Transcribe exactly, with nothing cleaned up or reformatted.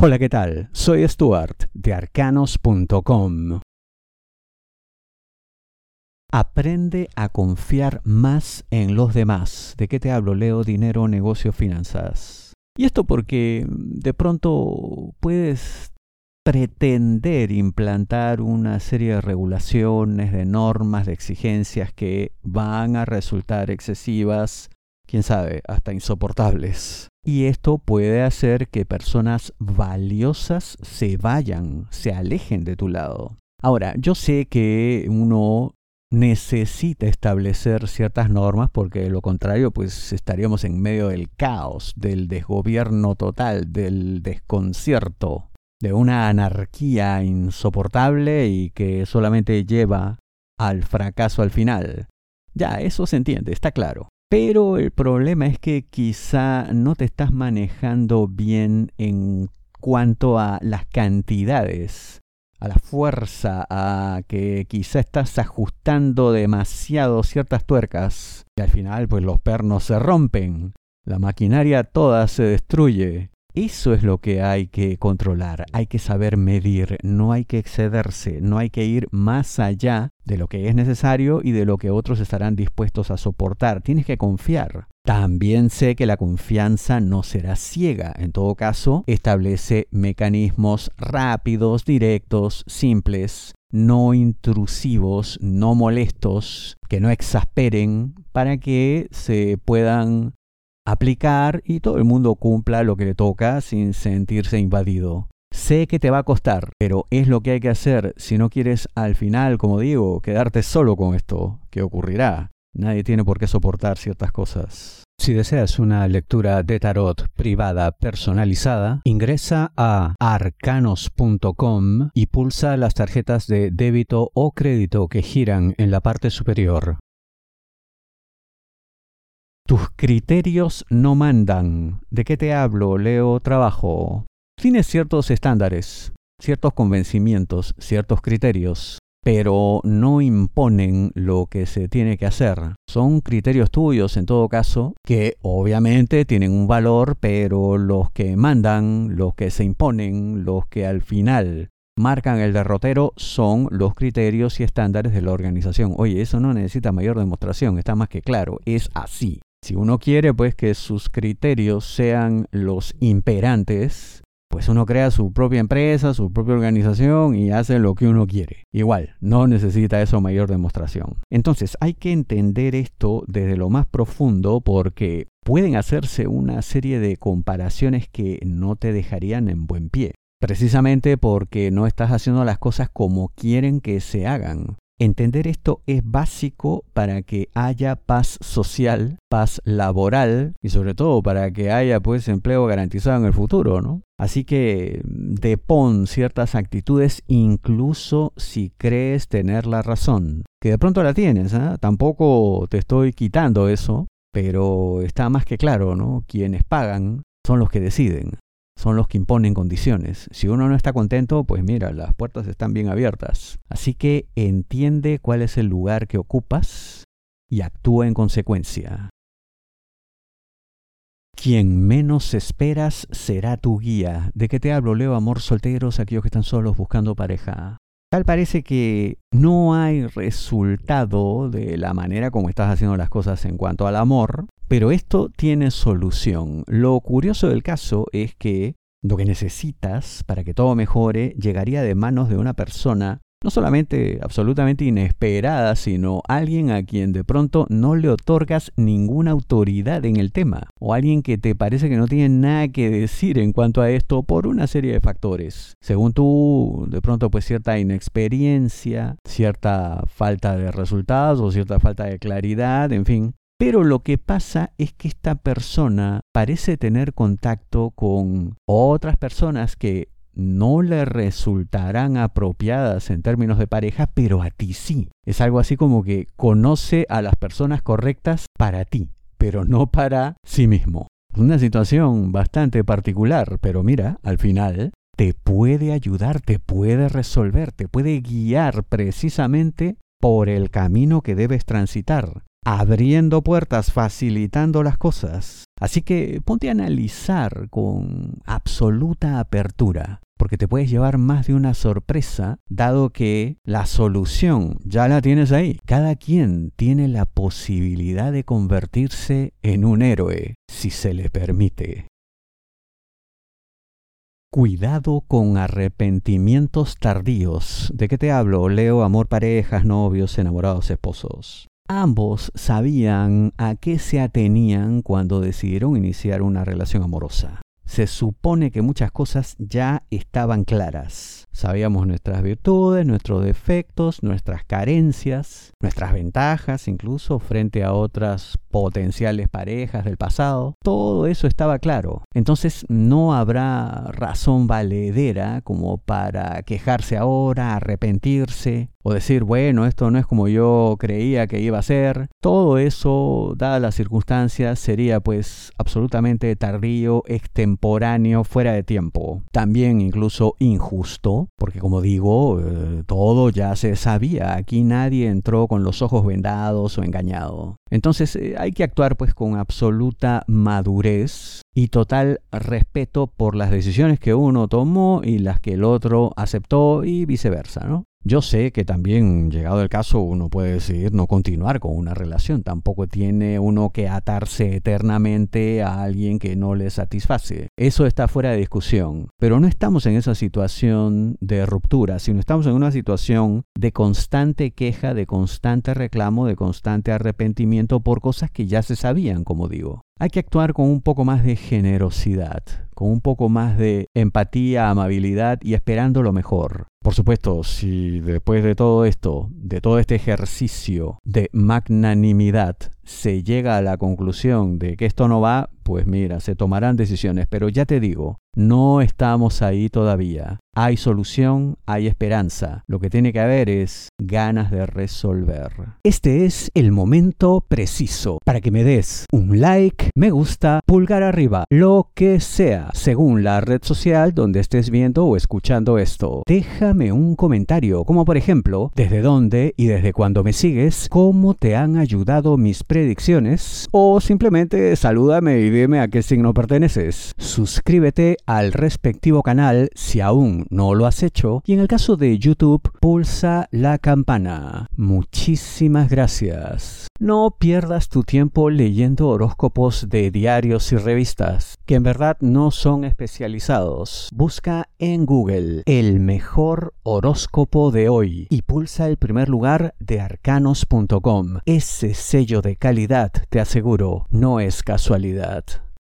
Hola, ¿qué tal? Soy Stuart de arcanos punto com. Aprende a confiar más en los demás. ¿De qué te hablo? Leo, dinero, negocio, finanzas. Y esto porque de pronto puedes pretender implantar una serie de regulaciones, de normas, de exigencias que van a resultar excesivas, quién sabe, hasta insoportables. Y esto puede hacer que personas valiosas se vayan, se alejen de tu lado. Ahora, yo sé que uno necesita establecer ciertas normas porque de lo contrario pues estaríamos en medio del caos, del desgobierno total, del desconcierto, de una anarquía insoportable y que solamente lleva al fracaso al final. Ya, eso se entiende, está claro. Pero el problema es que quizá no te estás manejando bien en cuanto a las cantidades, a la fuerza, a que quizá estás ajustando demasiado ciertas tuercas y al final pues los pernos se rompen, la maquinaria toda se destruye. Eso es lo que hay que controlar, hay que saber medir, no hay que excederse, no hay que ir más allá de lo que es necesario y de lo que otros estarán dispuestos a soportar. Tienes que confiar. También sé que la confianza no será ciega. En todo caso, establece mecanismos rápidos, directos, simples, no intrusivos, no molestos, que no exasperen, para que se puedan aplicar y todo el mundo cumpla lo que le toca sin sentirse invadido. Sé que te va a costar, pero es lo que hay que hacer si no quieres al final, como digo, quedarte solo con esto. ¿Qué ocurrirá? Nadie tiene por qué soportar ciertas cosas. Si deseas una lectura de tarot privada personalizada, ingresa a arcanos punto com y pulsa las tarjetas de débito o crédito que giran en la parte superior. Tus criterios no mandan. ¿De qué te hablo? Leo, trabajo. Tienes ciertos estándares, ciertos convencimientos, ciertos criterios, pero no imponen lo que se tiene que hacer. Son criterios tuyos, en todo caso, que obviamente tienen un valor, pero los que mandan, los que se imponen, los que al final marcan el derrotero son los criterios y estándares de la organización. Oye, eso no necesita mayor demostración, está más que claro, es así. Si uno quiere pues que sus criterios sean los imperantes, pues uno crea su propia empresa, su propia organización y hace lo que uno quiere. Igual, no necesita eso mayor demostración. Entonces, hay que entender esto desde lo más profundo porque pueden hacerse una serie de comparaciones que no te dejarían en buen pie. Precisamente porque no estás haciendo las cosas como quieren que se hagan. Entender esto es básico para que haya paz social, paz laboral y sobre todo para que haya pues empleo garantizado en el futuro, ¿no? Así que depón ciertas actitudes incluso si crees tener la razón, que de pronto la tienes, ¿eh? Tampoco te estoy quitando eso, pero está más que claro, ¿no? Quienes pagan son los que deciden. Son los que imponen condiciones. Si uno no está contento, pues mira, las puertas están bien abiertas. Así que entiende cuál es el lugar que ocupas y actúa en consecuencia. Quien menos esperas será tu guía. ¿De qué te hablo? Leo, amor, solteros, aquellos que están solos buscando pareja. Tal parece que no hay resultado de la manera como estás haciendo las cosas en cuanto al amor, pero esto tiene solución. Lo curioso del caso es que lo que necesitas para que todo mejore llegaría de manos de una persona no solamente absolutamente inesperada, sino alguien a quien de pronto no le otorgas ninguna autoridad en el tema, o alguien que te parece que no tiene nada que decir en cuanto a esto por una serie de factores. Según tú, de pronto pues cierta inexperiencia, cierta falta de resultados o cierta falta de claridad, en fin. Pero lo que pasa es que esta persona parece tener contacto con otras personas que no le resultarán apropiadas en términos de pareja, pero a ti sí. Es algo así como que conoce a las personas correctas para ti, pero no para sí mismo. Es una situación bastante particular, pero mira, al final te puede ayudar, te puede resolver, te puede guiar precisamente por el camino que debes transitar. abriendo puertas, facilitando las cosas. Así que ponte a analizar con absoluta apertura, porque te puedes llevar más de una sorpresa, dado que la solución ya la tienes ahí. Cada quien tiene la posibilidad de convertirse en un héroe, si se le permite. Cuidado con arrepentimientos tardíos. ¿De qué te hablo? Leo, amor, parejas, novios, enamorados, esposos. Ambos sabían a qué se atenían cuando decidieron iniciar una relación amorosa. Se supone que muchas cosas ya estaban claras. Sabíamos nuestras virtudes, nuestros defectos, nuestras carencias, nuestras ventajas incluso frente a otras potenciales parejas del pasado. Todo eso estaba claro. Entonces no habrá razón valedera como para quejarse ahora, arrepentirse o decir, bueno, esto no es como yo creía que iba a ser. Todo eso, dadas las circunstancias, sería pues absolutamente tardío, extemporáneo, fuera de tiempo. También incluso injusto, porque como digo, eh, todo ya se sabía. Aquí nadie entró con los ojos vendados o engañado. Entonces eh, hay que actuar pues con absoluta madurez y total respeto por las decisiones que uno tomó y las que el otro aceptó y viceversa, ¿no? Yo sé que también, llegado el caso, uno puede decidir no continuar con una relación. Tampoco tiene uno que atarse eternamente a alguien que no le satisface. Eso está fuera de discusión. Pero no estamos en esa situación de ruptura, sino estamos en una situación de constante queja, de constante reclamo, de constante arrepentimiento por cosas que ya se sabían, como digo. Hay que actuar con un poco más de generosidad, con un poco más de empatía, amabilidad y esperando lo mejor. Por supuesto, si después de todo esto, de todo este ejercicio de magnanimidad, se llega a la conclusión de que esto no va, pues mira, se tomarán decisiones. Pero ya te digo, no estamos ahí todavía. Hay solución, hay esperanza. Lo que tiene que haber es ganas de resolver. Este es el momento preciso para que me des un like, me gusta, pulgar arriba, lo que sea, según la red social donde estés viendo o escuchando esto. Déjame un comentario, como por ejemplo, desde dónde y desde cuándo me sigues, cómo te han ayudado mis predicciones, o simplemente salúdame y dime a qué signo perteneces. Suscríbete al respectivo canal si aún no lo has hecho, y en el caso de YouTube, pulsa la campana. Muchísimas gracias. No pierdas tu tiempo leyendo horóscopos de diarios y revistas, que en verdad no son especializados. Busca en Google el mejor horóscopo de hoy y pulsa el primer lugar de arcanos punto com. Ese sello de calidad, te aseguro, no es casualidad.